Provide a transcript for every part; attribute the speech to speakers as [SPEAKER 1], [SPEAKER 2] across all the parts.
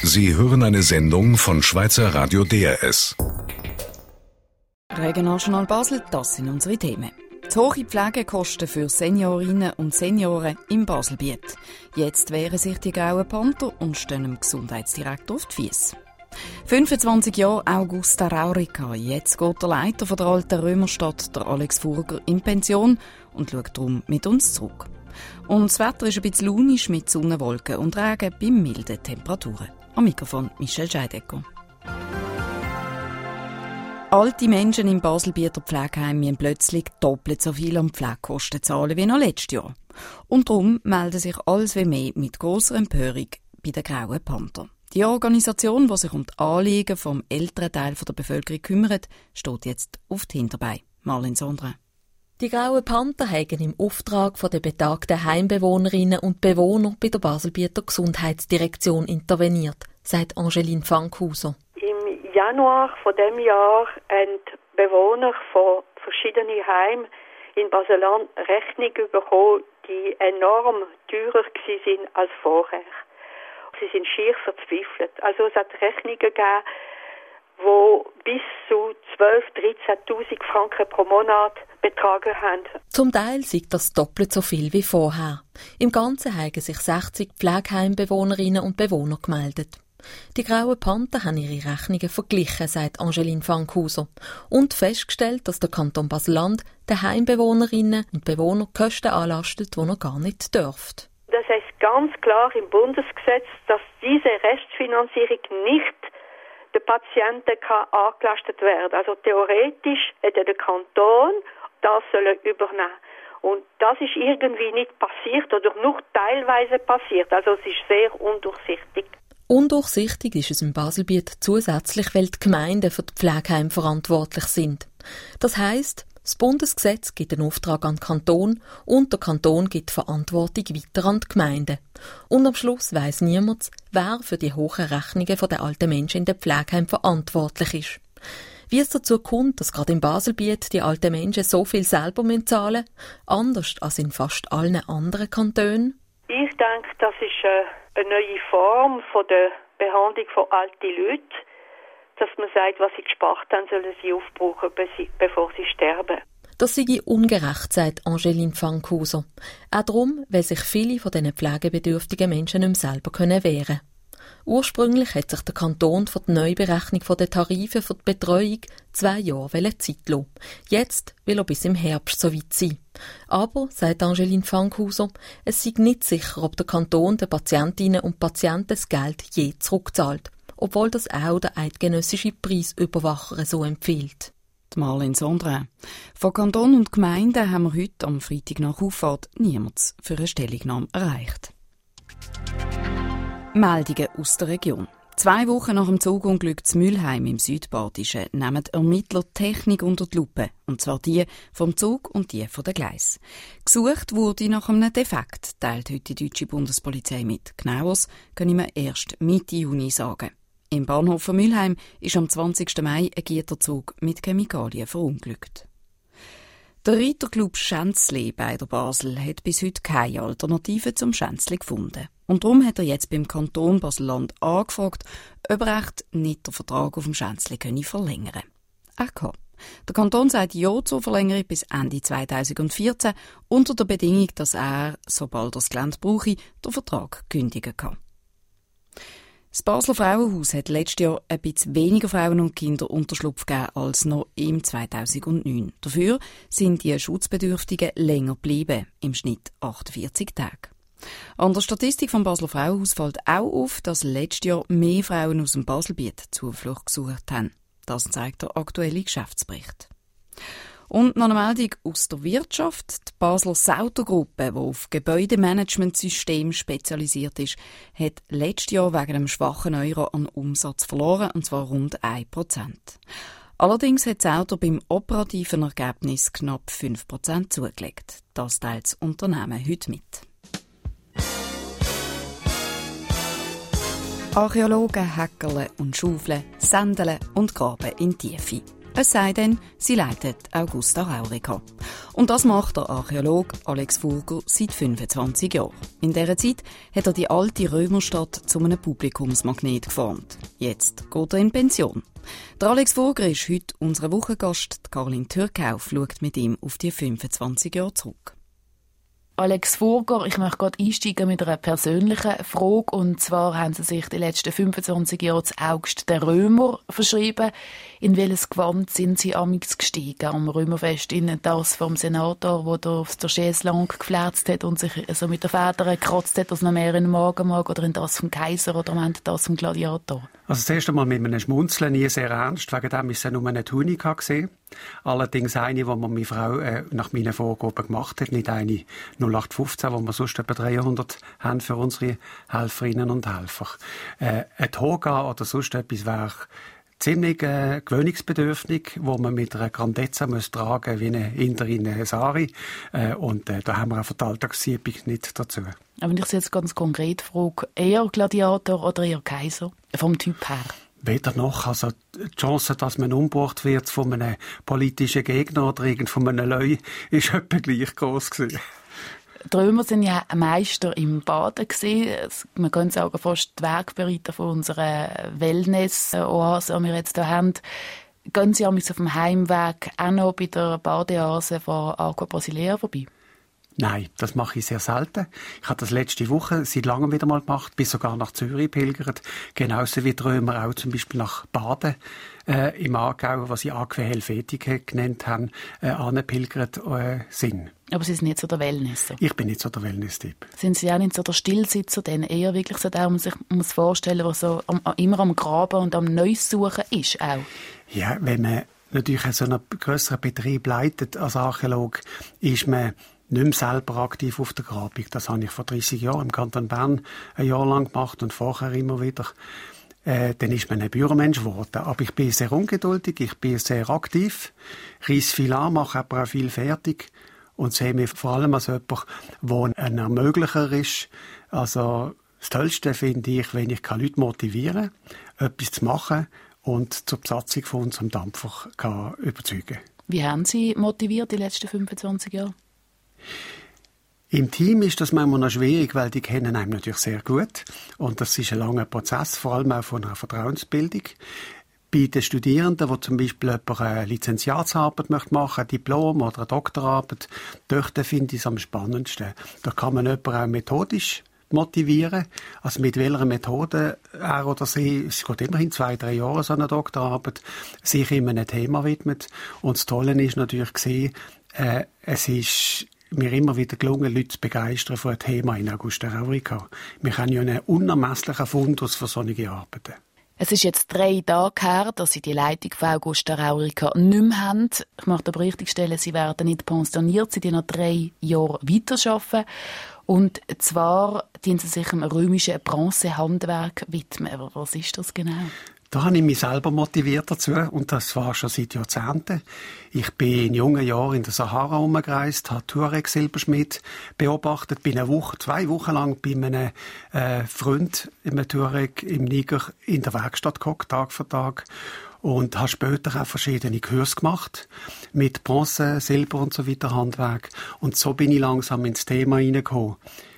[SPEAKER 1] Sie hören eine Sendung von Schweizer Radio DRS.
[SPEAKER 2] Regionaljournal Basel, das sind unsere Themen. Zu hohe Pflegekosten für Seniorinnen und Senioren im Baselbiet. Jetzt wehren sich die Grauen Panther und stehen dem Gesundheitsdirektor auf die Füße. 25 Jahre Augusta Raurica. Jetzt geht der Leiter von der alten Römerstadt, der Alex Furger, in Pension und schaut darum mit uns zurück. Und das Wetter ist ein bisschen launisch mit Sonnenwolken und Regen bei milden Temperaturen. Am Mikrofon Michelle Scheidecker. Alte Menschen im Baselbieter Pflegeheim müssen plötzlich doppelt so viel an Pflegekosten zahlen wie noch letztes Jahr. Und darum melden sich alles wie mehr mit grosser Empörung bei den Grauen Panther. Die Organisation, die sich um die Anliegen vom älteren Teil der Bevölkerung kümmert, steht jetzt auf die Hinterbeine. Marlene Sondra.
[SPEAKER 3] Die Grauen Panther haben im Auftrag der betagten Heimbewohnerinnen und Bewohner bei der Baselbieter Gesundheitsdirektion interveniert, sagt Angeline Fankhauser.
[SPEAKER 4] Im Januar von dem Jahr haben Bewohner von verschiedenen Heimen in Baseland Rechnungen bekommen, die enorm teurer waren als vorher. Sie sind schier verzweifelt. Also es hat Rechnungen gegeben, die bis zu 12.000, 13.000 Franken pro Monat betragen haben.
[SPEAKER 3] Zum Teil sei das doppelt so viel wie vorher. Im Ganzen haben sich 60 Pflegeheimbewohnerinnen und Bewohner gemeldet. Die Grauen Panther haben ihre Rechnungen verglichen, sagt Angeline Fankhauser, und festgestellt, dass der Kanton Basel-Land den Heimbewohnerinnen und Bewohnern Kosten anlastet, die er gar nicht dürft.
[SPEAKER 4] Das heißt ganz klar im Bundesgesetz, dass diese Restfinanzierung nicht den Patienten angelastet werden kann. Also theoretisch hätte der Kanton das übernehmen. Und das ist irgendwie nicht passiert oder nur teilweise passiert. Also es ist sehr undurchsichtig.
[SPEAKER 3] Undurchsichtig ist es im Baselbiet zusätzlich, weil die Gemeinden für die Pflegeheime verantwortlich sind. Das heisst, das Bundesgesetz gibt den Auftrag an den Kanton und der Kanton gibt die Verantwortung weiter an die Gemeinden. Und am Schluss weiss niemand, wer für die hohen Rechnungen der alten Menschen in den Pflegeheimen verantwortlich ist. Wie es dazu kommt, dass gerade im Baselbiet die alten Menschen so viel selber zahlen müssen, anders als in fast allen anderen Kantonen?
[SPEAKER 4] Ich denke, das ist eine neue Form von der Behandlung von alten Leuten, dass man sagt, was sie gespart haben, sollen sie aufbrauchen, bevor sie sterben.
[SPEAKER 3] Das sei ungerecht, sagt Angeline Fankhauser. Auch darum, weil sich viele von diesen pflegebedürftigen Menschen nicht mehr selber wehren können. Ursprünglich hat sich der Kanton für die Neuberechnung der Tarife für die Betreuung 2 Jahre Zeit lassen. Jetzt will er bis im Herbst so weit sein. Aber, sagt Angeline Fankhauser, es sei nicht sicher, ob der Kanton den Patientinnen und Patienten das Geld je zurückzahlt, obwohl das auch der eidgenössische Preisüberwacher so empfiehlt.
[SPEAKER 2] Marlene Sondra. Von Kanton und Gemeinden haben wir heute am Freitag nach Auffahrt niemanden für eine Stellungnahme erreicht. Meldungen aus der Region. 2 Wochen nach dem Zugunglück zu Mülheim im Südbadischen nehmen Ermittler Technik unter die Lupe, und zwar die vom Zug und die von den Gleis. Gesucht wurde nach einem Defekt, teilt heute die deutsche Bundespolizei mit. Genaueres können wir erst Mitte Juni sagen. Im Bahnhof von Mülheim ist am 20. Mai ein Güterzug mit Chemikalien verunglückt. Der Reiterclub Schänzli bei der Basel hat bis heute keine Alternative zum Schänzli gefunden. Und darum hat er jetzt beim Kanton Basel-Land angefragt, ob er echt nicht den Vertrag auf dem Schänzli verlängern könne. Der Kanton sagt ja zur Verlängerung bis Ende 2014 unter der Bedingung, dass er, sobald er das Gelände brauche, den Vertrag kündigen kann. Das Basler Frauenhaus hat letztes Jahr ein bisschen weniger Frauen und Kinder Unterschlupf gegeben als noch im 2009. Dafür sind die Schutzbedürftigen länger geblieben, im Schnitt 48 Tage. An der Statistik vom Basler Frauenhaus fällt auch auf, dass letztes Jahr mehr Frauen aus dem Baselbiet Zuflucht gesucht haben. Das zeigt der aktuelle Geschäftsbericht. Und noch eine Meldung aus der Wirtschaft. Die Basler Sauter-Gruppe, die auf Gebäudemanagementsystem spezialisiert ist, hat letztes Jahr wegen einem schwachen Euro an Umsatz verloren, und zwar rund 1%. Allerdings hat das Auto beim operativen Ergebnis knapp 5% zugelegt. Das teilt das Unternehmen heute mit. Archäologen häckeln und schaufeln, sändeln und graben in die Tiefe. Es sei denn, sie leitet Augusta Raurica. Und das macht der Archäologe Alex Furger seit 25 Jahren. In dieser Zeit hat er die alte Römerstadt zu einem Publikumsmagnet geformt. Jetzt geht er in Pension. Der Alex Furger ist heute unser Wochengast. Caroline Türkauf schaut mit ihm auf die 25 Jahre zurück.
[SPEAKER 5] Alex Furger, ich möchte gerade einsteigen mit einer persönlichen Frage. Und zwar haben Sie sich die letzten 25 Jahre zu August der Römer verschrieben. In welches Gewand sind Sie amigs gestiegen am Römerfest? In das vom Senator, der da aufs Chaise lang geflärzt hat und sich so mit der Feder gekratzt hat, dass noch mehr in den Magen mag? Oder in das vom Kaiser oder am Ende das vom Gladiator?
[SPEAKER 6] Also das erste Mal mit einem Schmunzeln, nie sehr ernst. Wegen dem war es nur eine Tunika gewesen. Allerdings eine, die meine Frau nach meinen Vorgaben gemacht hat. Nicht eine 0815, die wir sonst etwa 300 haben für unsere Helferinnen und Helfer. Eine Toga oder sonst etwas wäre ziemlich gewöhnungsbedürftig, wo man mit einer Grandezza tragen muss, wie eine Inderin Sari. Und da haben wir einfach die Alltagsübung nicht dazu.
[SPEAKER 5] Aber wenn ich Sie jetzt ganz konkret frage, eher Gladiator oder eher Kaiser? Vom Typ her?
[SPEAKER 6] Weder noch. Also die Chance, dass man umgebracht wird von einem politischen Gegner oder von einem Leu, ist etwa gleich gross gewesen.
[SPEAKER 5] Die Römer waren ja Meister im Baden gewesen. Man könnte sagen, fast die Wegbereiter von unserer Wellness-Oase, die wir jetzt hier haben. Gehen Sie auf dem Heimweg auch noch bei der Badeoase von Aqua Basilea vorbei?
[SPEAKER 6] Nein, das mache ich sehr selten. Ich habe das letzte Woche seit langem wieder mal gemacht, bin sogar nach Zürich pilgert, genauso wie die Römer auch zum Beispiel nach Baden im Aargau, was sie Aquae Helvetica genannt haben, angepilgert sind.
[SPEAKER 5] Aber Sie sind nicht so der Wellnesser?
[SPEAKER 6] Ich bin nicht so der Wellness-Typ.
[SPEAKER 5] Sind Sie auch nicht so der Stillsitzer, denn eher wirklich so der, man sich muss vorstellen, der so immer am Graben und am Neues suchen ist auch? Ja,
[SPEAKER 6] wenn man natürlich so einen grösseren Betrieb leitet als Archäolog, ist man nicht mehr selber aktiv auf der Grabung. Das habe ich vor 30 Jahren im Kanton Bern ein Jahr lang gemacht und vorher immer wieder. Dann ist man ein Büromensch geworden. Aber ich bin sehr ungeduldig, ich bin sehr aktiv, reisse viel an, mache aber auch viel fertig und sehe mich vor allem als jemand, der ein Ermöglicher ist. Also das Tollste finde ich, wenn ich Leute motivieren kann, etwas zu machen und zur Besatzung von unserem Dampfer kann überzeugen.
[SPEAKER 5] Wie haben Sie motiviert die letzten 25 Jahre?
[SPEAKER 6] Im Team ist das manchmal noch schwierig, weil die kennen einen natürlich sehr gut. Und das ist ein langer Prozess, vor allem auch von einer Vertrauensbildung. Bei den Studierenden, die zum Beispiel eine Lizenziatsarbeit machen möchten, ein Diplom oder eine Doktorarbeit, dort finde ich es am spannendsten. Da kann man jemanden auch methodisch motivieren. Also mit welcher Methode er oder sie, es geht immerhin 2-3 Jahre so eine Doktorarbeit, sich immer einem Thema widmet. Und das Tolle ist natürlich gesehen, es ist mir immer wieder gelungen, Leute zu begeistern von einem Thema in Augusta Raurica. Wir haben ja einen unermesslichen Fundus für solche Arbeiten.
[SPEAKER 5] Es ist jetzt 3 Tage her, dass Sie die Leitung von Augusta Raurica nicht mehr haben. Ich möchte aber richtigstellen, Sie werden nicht pensioniert, Sie werden noch 3 Jahre weiterarbeiten. Und zwar dienen Sie sich dem römischen Bronzehandwerk widmen. Aber was ist das genau?
[SPEAKER 6] Da habe ich mich selber motiviert dazu und das war schon seit Jahrzehnten. Ich bin in jungen Jahren in der Sahara umgereist, habe Tuareg-Silberschmied beobachtet, bin 2 Wochen lang bei einem Freund im Tuareg im Niger in der Werkstatt gehockt, Tag für Tag, und habe später auch verschiedene Kurse gemacht mit Bronze, Silber und so weiter Handwerk. Und so bin ich langsam ins Thema hineingekommen.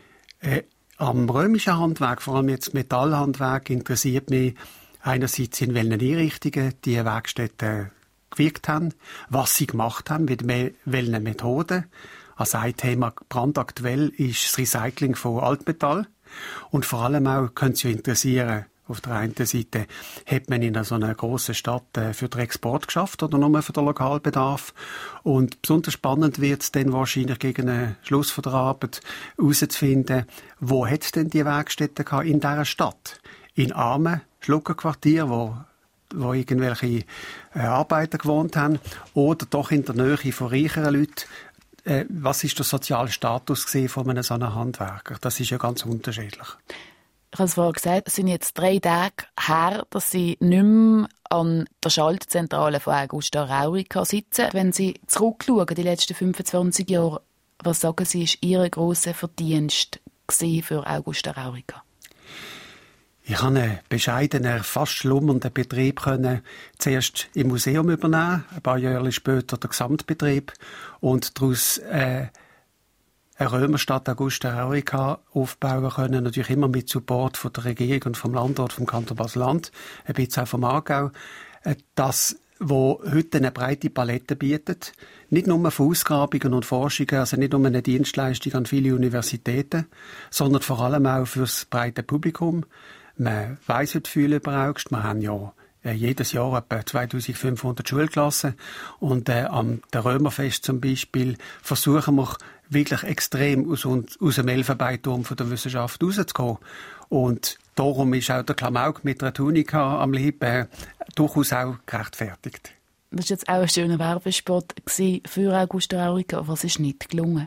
[SPEAKER 6] Am römischen Handwerk, vor allem jetzt Metallhandwerk, interessiert mich einerseits in welchen Einrichtungen die Werkstätten gewirkt haben, was sie gemacht haben, mit welchen Methoden. Also ein Thema brandaktuell ist das Recycling von Altmetall. Und vor allem auch könnte es ja interessieren, auf der einen Seite hat man in so einer grossen Stadt für den Export geschafft oder nur für den Lokalbedarf. Und besonders spannend wird es dann wahrscheinlich gegen den Schluss von der Arbeit herauszufinden, wo hat es denn die Werkstätten gehabt in dieser Stadt? In armen Schluckerquartier, wo irgendwelche Arbeiter gewohnt haben, oder doch in der Nähe von reicheren Leuten. Was ist der soziale Status von einem so einem Handwerker? Das ist ja ganz unterschiedlich.
[SPEAKER 5] Ich habe es vorhin gesagt, es sind jetzt 3 Tage her, dass Sie nicht mehr an der Schaltzentrale von Augusta Raurica sitzen. Wenn Sie zurückschauen, die letzten 25 Jahre, was sagen Sie, ist Ihr grosser Verdienst für Augusta Raurica?
[SPEAKER 6] Ich habe einen bescheidenen, fast schlummernden Betrieb zuerst im Museum übernehmen, ein paar Jahre später den Gesamtbetrieb und daraus eine Römerstadt Augusta Raurica aufbauen können, natürlich immer mit Support von der Regierung und vom Landrat, vom Kanton Basel-Land, ein bisschen auch vom Aargau. Das, wo heute eine breite Palette bietet, nicht nur für Ausgrabungen und Forschungen, also nicht nur eine Dienstleistung an viele Universitäten, sondern vor allem auch für das breite Publikum. Man weiss heute viel über Augst. Wir haben ja jedes Jahr etwa 2500 Schulklassen. Und am Römerfest zum Beispiel versuchen wir wirklich extrem aus dem Elfenbeinturm der Wissenschaft rauszukommen. Und darum ist auch der Klamauk mit einer Tunika am Leib durchaus auch gerechtfertigt.
[SPEAKER 5] Das war jetzt auch ein schöner Werbespot für Augusta Raurica. Was ist nicht gelungen?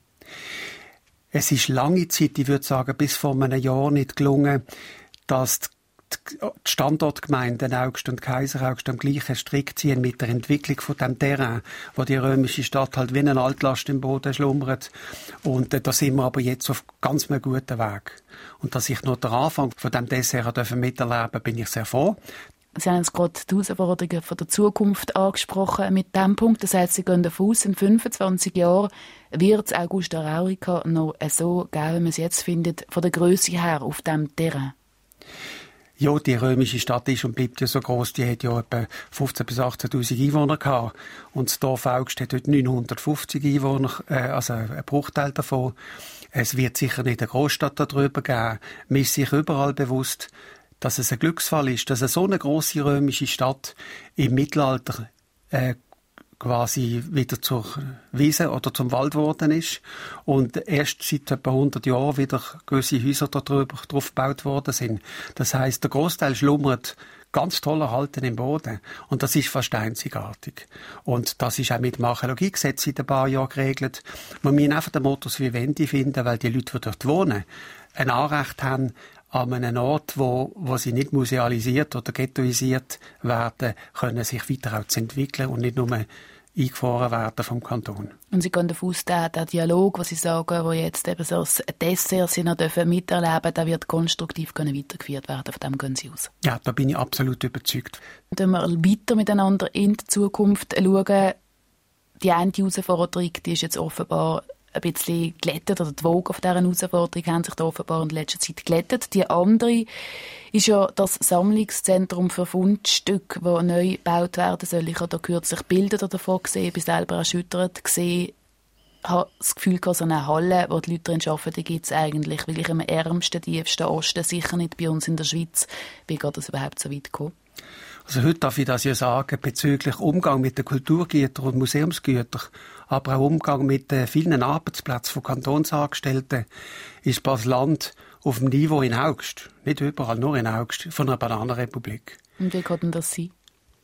[SPEAKER 6] Es ist lange Zeit, ich würde sagen, bis vor einem Jahr nicht gelungen, dass die Standortgemeinden Augst und Kaiseraugst am gleichen Strick ziehen mit der Entwicklung von dem Terrain, wo die römische Stadt halt wie eine Altlast im Boden schlummert. Und da sind wir aber jetzt auf ganz einem guten Weg. Und dass ich noch den Anfang von dem Dessert miterleben durfte, bin ich sehr froh.
[SPEAKER 5] Sie haben jetzt gerade die Herausforderungen von der Zukunft angesprochen mit diesem Punkt. Das heisst, Sie gehen davon aus, in 25 Jahren wird es Augusta Raurica noch so geben, wie man es jetzt findet, von der Grösse her auf diesem Terrain.
[SPEAKER 6] Ja, die römische Stadt ist und bleibt ja so gross. Die hat ja etwa 15.000 bis 18.000 Einwohner gehabt. Und das Dorf Augst hat heute 950 Einwohner, also ein Bruchteil davon. Es wird sicher nicht eine Großstadt darüber geben. Man ist sich überall bewusst, dass es ein Glücksfall ist, dass so eine grosse römische Stadt im Mittelalter quasi wieder zur Wiese oder zum Wald geworden ist und erst seit etwa 100 Jahren wieder gewisse Häuser drauf gebaut worden sind. Das heisst, der Großteil schlummert ganz toll erhalten im Boden und das ist fast einzigartig. Und das ist auch mit dem Archäologiegesetz in ein paar Jahren geregelt. Man muss einfach den Modus vivendi finden, weil die Leute, die dort wohnen, ein Anrecht haben, an einem Ort, wo sie nicht musealisiert oder ghettoisiert werden, können sich weiter auch zu entwickeln und nicht nur eingefahren werden vom Kanton.
[SPEAKER 5] Und Sie gehen davon aus, der Dialog, was Sie sagen, wo jetzt eben so das Dessert Sie noch miterleben dürfen, der wird konstruktiv weitergeführt werden. Von dem gehen Sie aus. Ja,
[SPEAKER 6] da bin ich absolut überzeugt.
[SPEAKER 5] Wenn wir weiter miteinander in die Zukunft schauen, die eine Herausforderung, die ist jetzt offenbar ein bisschen glättet, oder die Wogen auf dieser Herausforderung haben sich da offenbar in letzter Zeit glättet. Die andere ist ja das Sammlungszentrum für Fundstücke, das neu gebaut werden soll. Ich habe da kürzlich Bilder davon gesehen, bin selber erschüttert gesehen. Ich habe das Gefühl, so eine Halle, wo die Leute drin arbeiten, die gibt es eigentlich, weil ich im ärmsten, tiefsten Osten, sicher nicht bei uns in der Schweiz, wie geht das überhaupt so weit gekommen?
[SPEAKER 6] Also heute darf ich das ja sagen, bezüglich Umgang mit den Kulturgütern und Museumsgütern, aber auch Umgang mit vielen Arbeitsplätzen von Kantonsangestellten, ist Basel-Land auf dem Niveau in Augst, nicht überall, nur in Augst, von einer Bananenrepublik.
[SPEAKER 5] Und wie kann denn das sein?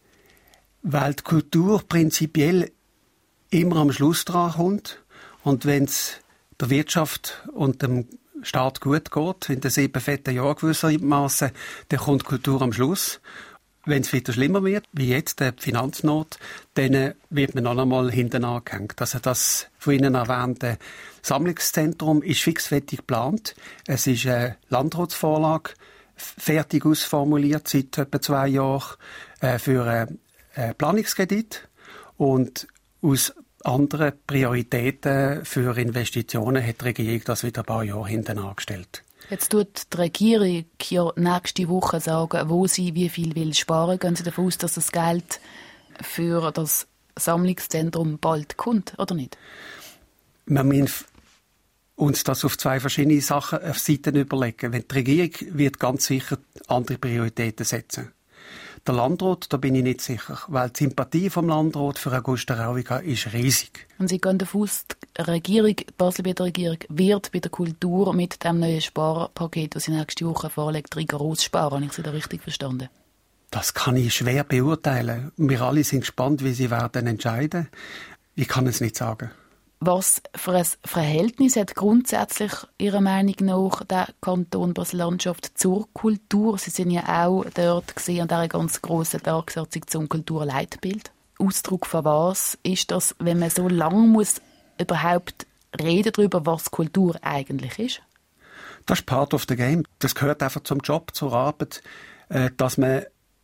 [SPEAKER 6] Weil die Kultur prinzipiell immer am Schluss dran kommt und wenn es der Wirtschaft und dem Staat gut geht, in den 7 fetten Jahren gewissermaßen, dann kommt die Kultur am Schluss. Wenn es wieder schlimmer wird, wie jetzt die Finanznot, dann wird man noch einmal hinten angehängt. Also das von Ihnen erwähnte Sammlungszentrum ist fixfertig geplant. Es ist eine Landratsvorlage, fertig ausformuliert seit etwa 2 Jahren für einen Planungskredit. Und aus anderen Prioritäten für Investitionen hat die Regierung das wieder ein paar Jahre hinten angestellt.
[SPEAKER 5] Jetzt tut die Regierung ja nächste Woche sagen, wo sie wie viel will sparen. Gehen Sie davon aus, dass das Geld für das Sammlungszentrum bald kommt, oder nicht?
[SPEAKER 6] Wir müssen uns das auf 2 verschiedene Seiten überlegen. Wenn die Regierung wird ganz sicher andere Prioritäten setzen. Der Landrat, da bin ich nicht sicher, weil die Sympathie vom Landrat für Augusta Raurica ist riesig.
[SPEAKER 5] Und Sie gehen davon aus, die Basel-Bieter Regierung wird bei der Kultur mit dem neuen Sparpaket, das sie nächste Woche vorlegt, rigoros sparen. Habe ich Sie da richtig verstanden?
[SPEAKER 6] Das kann ich schwer beurteilen. Wir alle sind gespannt, wie sie werden entscheiden. Ich kann es nicht sagen.
[SPEAKER 5] Was für ein Verhältnis hat grundsätzlich Ihrer Meinung nach der Kanton Basel-Landschaft zur Kultur? Sie sind ja auch dort gesehen an dieser ganz grossen Tagessitzung zum Kulturleitbild. Ausdruck von was ist das, wenn man so lange muss überhaupt reden darüber, was Kultur eigentlich ist?
[SPEAKER 6] Das ist part of the game. Das gehört einfach zum Job, zur Arbeit, dass man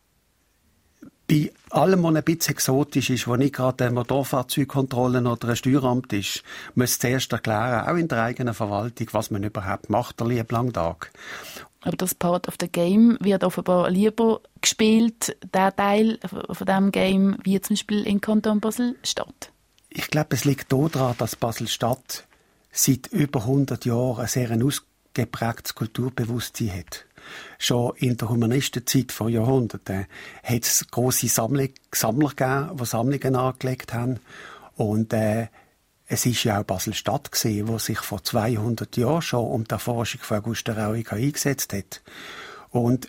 [SPEAKER 6] bei allem, was ein bisschen exotisch ist, wo nicht gerade eine Motorfahrzeugkontrolle oder ein Steueramt ist, muss zuerst erklären, auch in der eigenen Verwaltung, was man überhaupt macht, der lieblangen Tag.
[SPEAKER 5] Aber das Part of the Game wird offenbar lieber gespielt, der Teil von diesem Game, wie zum Beispiel in Kanton Basel-Stadt.
[SPEAKER 6] Ich glaube, es liegt daran, dass Basel-Stadt seit über 100 Jahren ein sehr ausgeprägtes Kulturbewusstsein hat. Schon in der Humanistenzeit vor Jahrhunderten hat es grosse Sammler gegeben, die Sammlungen angelegt haben. Und es ist ja auch Basel-Stadt gewesen, wo sich vor 200 Jahren schon um die Erforschung von Augusta Raurica eingesetzt hat. Und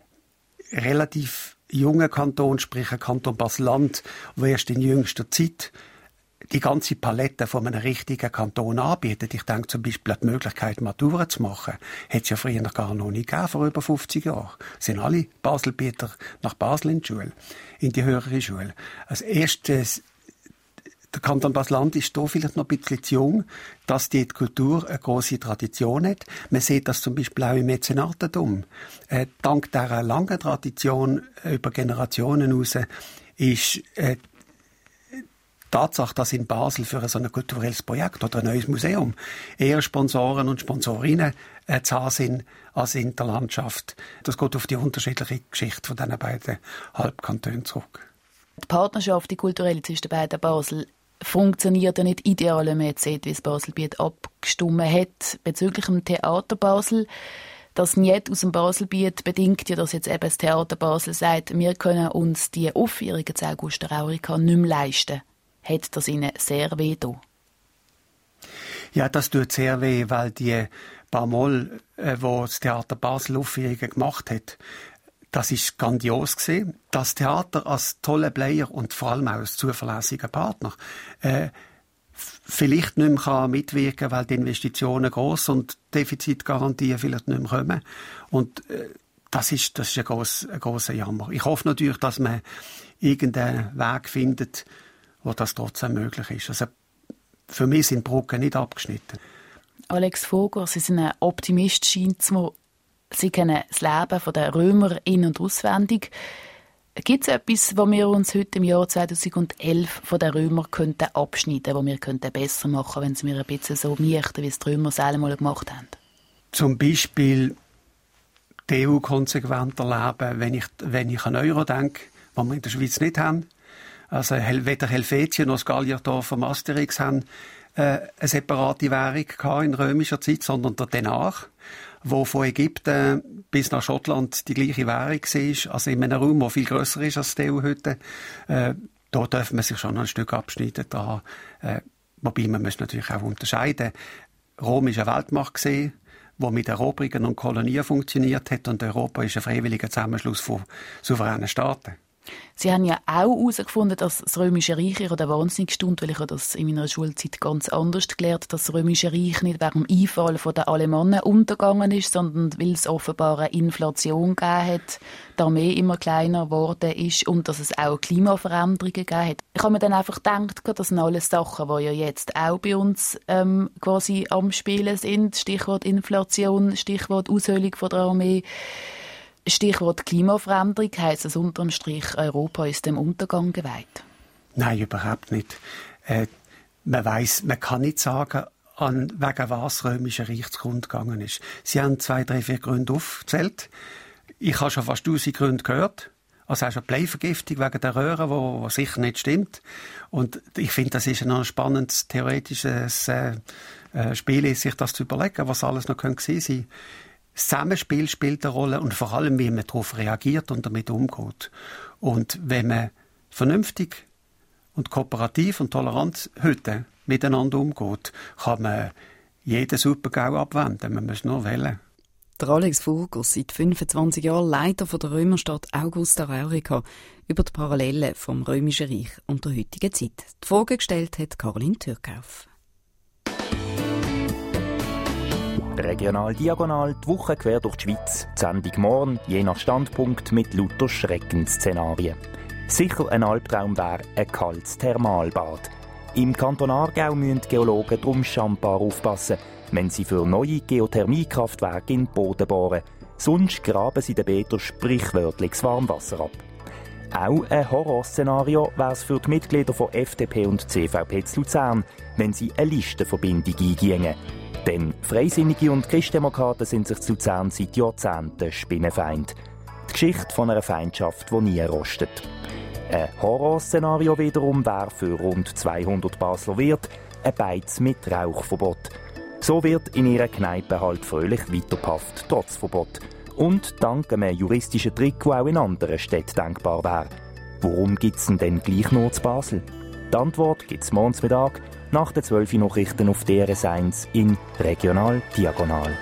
[SPEAKER 6] relativ junger Kanton, sprich ein Kanton Basel-Land, wo erst in jüngster Zeit die ganze Palette von einem richtigen Kanton anbietet. Ich denke zum Beispiel an die Möglichkeit, Matura zu machen. Hat es ja früher noch gar noch nicht gegeben, vor über 50 Jahren. Sind alle Baselbieter nach Basel in die Schule, in die höhere Schule. Als erstes, der Kanton Basel-Land ist hier vielleicht noch ein bisschen zu jung, dass die Kultur eine grosse Tradition hat. Man sieht das zum Beispiel auch im Mäzenatentum. Dank dieser langen Tradition über Generationen hinaus ist Tatsache, dass in Basel für so ein kulturelles Projekt oder ein neues Museum eher Sponsoren und Sponsorinnen zu haben sind als in der Landschaft. Das geht auf die unterschiedliche Geschichte von diesen beiden Halbkantonen zurück.
[SPEAKER 5] Die Partnerschaft, die kulturelle zwischen den beiden Basel, funktioniert ja nicht ideal, wenn man jetzt sieht, wie das Baselbiet abgestimmt hat bezüglich dem Theater Basel. Das nicht aus dem Baselbiet bedingt ja, dass jetzt eben das Theater Basel sagt, wir können uns die Aufführungen zu Augusta Raurica nicht mehr leisten. Hat das Ihnen sehr weh getan?
[SPEAKER 6] Ja, das tut sehr weh, weil die paar Mal, wo das Theater Basel Aufführungen gemacht hat, das ist grandios gewesen. Das Theater als toller Player und vor allem auch als zuverlässiger Partner vielleicht nicht mehr mitwirken kann, weil die Investitionen gross und Defizitgarantien vielleicht nicht mehr kommen. Und das ist ein grosser Jammer. Ich hoffe natürlich, dass man irgendeinen Weg findet, wo das trotzdem möglich ist. Also für mich sind die Brücken nicht abgeschnitten.
[SPEAKER 5] Alex Vogler, Sie sind ein Optimist, scheint es mir. Sie kennen das Leben der Römer in- und auswendig. Gibt es etwas, was wir uns heute im Jahr 2011 von den Römern abschneiden könnten, was wir könnten besser machen könnten, wenn sie mir ein bisschen so möchten, wie es die Römer selber mal gemacht haben? Zum
[SPEAKER 6] Beispiel die EU konsequenter leben, wenn ich an Euro denke, was wir in der Schweiz nicht haben. Also weder Helvetien noch das Gallierdorf am Asterix haben eine separate Währung in römischer Zeit, sondern der Denar, wo von Ägypten bis nach Schottland die gleiche Währung war, also in einem Raum, der viel grösser ist als die EU heute. Da darf man sich schon ein Stück abschneiden. Wobei man muss natürlich auch unterscheiden. Rom war eine Weltmacht, die mit Eroberungen und Kolonien funktioniert hat, und Europa ist ein freiwilliger Zusammenschluss von souveränen Staaten.
[SPEAKER 5] Sie haben ja auch herausgefunden, dass das Römische Reich ihr der wahnsinnig stund, weil ich habe das in meiner Schulzeit ganz anders gelernt, dass das Römische Reich nicht wegen dem Einfall der Alemannen untergegangen ist, sondern weil es offenbar eine Inflation gegeben hat, die Armee immer kleiner geworden ist und dass es auch Klimaveränderungen gegeben hat. Ich habe mir dann einfach gedacht, das sind alles Sachen, die ja jetzt auch bei uns quasi am Spielen sind. Stichwort Inflation, Stichwort Aushöhlung von der Armee. Stichwort Klimaveränderung, heisst es unterm Strich, Europa ist dem Untergang geweiht?
[SPEAKER 6] Nein, überhaupt nicht. Man kann nicht sagen, wegen was das Römische Reich zugrunde gegangen ist. Sie haben 2, 3, 4 Gründe aufgezählt. Ich habe schon fast 1000 Gründe gehört. Also auch schon Bleivergiftung wegen der Röhre, wo sicher nicht stimmt. Und ich finde, das ist ein spannendes theoretisches Spiel, sich das zu überlegen, was alles noch gewesen sein könnte. Das Zusammenspiel spielt eine Rolle und vor allem, wie man darauf reagiert und damit umgeht. Und wenn man vernünftig und kooperativ und tolerant heute miteinander umgeht, kann man jeden Super-GAU abwenden. Man muss nur wählen.
[SPEAKER 2] Der Alex Vogler, seit 25 Jahren Leiter der Römerstadt Augusta Raurica, über die Parallelen vom Römischen Reich und der heutigen Zeit. Die Frage gestellt hat Caroline Türkauf.
[SPEAKER 7] Regional Diagonal, die Woche quer durch die Schweiz. Die Sendung morgen, je nach Standpunkt, mit lauter Schreckensszenarien. Sicher ein Albtraum wäre ein kaltes Thermalbad. Im Kanton Aargau müssen Geologen drum schambar aufpassen, wenn sie für neue Geothermiekraftwerke in den Boden bohren. Sonst graben sie den Beeten sprichwörtlich das Warmwasser ab. Auch ein Horrorszenario wäre es für die Mitglieder von FDP und CVP zu Luzern, wenn sie eine Listenverbindung eingingen. Denn Freisinnige und Christdemokraten sind sich zu Luzern seit Jahrzehnten Spinnenfeind. Die Geschichte von einer Feindschaft, die nie rostet. Ein Horrorszenario wiederum wäre für rund 200 Basler Wirte ein Beiz mit Rauchverbot. So wird in ihrer Kneipe halt fröhlich weitergepafft, trotz Verbot. Und dank einem juristischen Trick, der auch in anderen Städten denkbar wäre. Warum gibt es denn gleich nur zu Basel? Die Antwort gibt es morgens Mittag nach den 12 Nachrichten auf DRS1 in Regional Diagonal.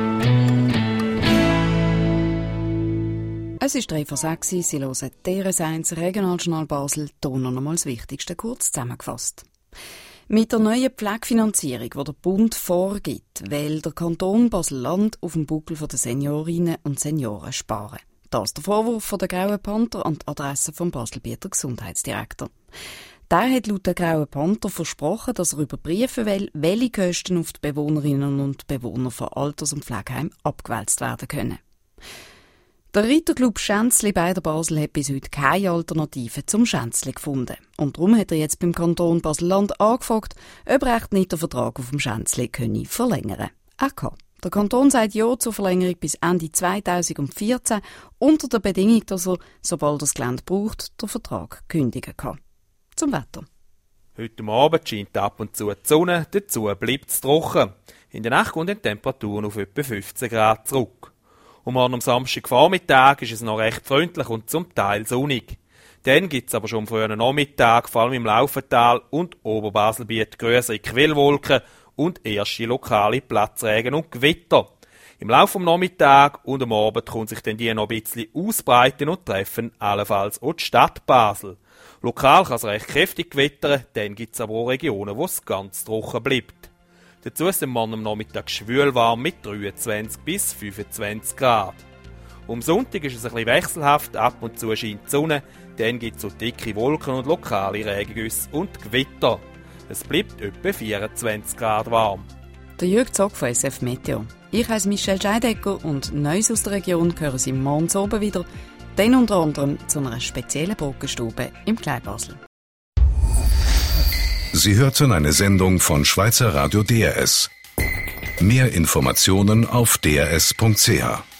[SPEAKER 2] Es ist 3:06, Sie hören DRS1 Regionaljournal Basel, hier noch einmal das Wichtigste kurz zusammengefasst. Mit der neuen Pflegefinanzierung, die der Bund vorgibt, will der Kanton Basel-Land auf dem Buckel der Seniorinnen und Senioren sparen. Das ist der Vorwurf von der Grauen Panther an die Adresse vom Baselbieter Gesundheitsdirektor. Der hat laut der Grauen Panther versprochen, dass er überprüfen will, welche Kosten auf die Bewohnerinnen und Bewohner von Alters- und Pflegeheimen abgewälzt werden können. Der Reiterclub Schänzli bei der Basel hat bis heute keine Alternative zum Schänzli gefunden. Und darum hat er jetzt beim Kanton Basel-Land angefragt, ob er echt nicht den Vertrag auf dem Schänzli verlängern könne. Der Kanton sagt ja zur Verlängerung bis Ende 2014 unter der Bedingung, dass er, sobald er das Gelände braucht, den Vertrag kündigen kann. Zum Wetter.
[SPEAKER 8] Heute Abend scheint ab und zu die Sonne, dazu bleibt es trocken. In der Nacht kommen die Temperaturen auf etwa 15 Grad zurück. Am Samstagvormittag ist es noch recht freundlich und zum Teil sonnig. Dann gibt es aber schon am frühen Nachmittag, vor allem im Laufental und Oberbaselbiet, grössere Quellwolken und erste lokale Platzregen und Gewitter. Im Laufe des Nachmittags und am Abend können sich dann die noch ein bisschen ausbreiten und treffen allenfalls auch die Stadt Basel. Lokal kann es recht kräftig gewittern, dann gibt es aber auch Regionen, wo es ganz trocken bleibt. Dazu ist am Nachmittag schwül warm mit 23 bis 25 Grad. Am Sonntag ist es ein bisschen wechselhaft, ab und zu scheint die Sonne, dann gibt es so dicke Wolken und lokale Regengüsse und Gewitter. Es bleibt etwa 24 Grad warm.
[SPEAKER 2] Der Jürg Zock von SF Meteo. Ich heiße Michelle Scheidecker und Neues aus der Region hören Sie morgens oben wieder, dann unter anderem zu einer speziellen Brockenstube im Kleinbasel.
[SPEAKER 1] Sie hörten eine Sendung von Schweizer Radio DRS. Mehr Informationen auf drs.ch.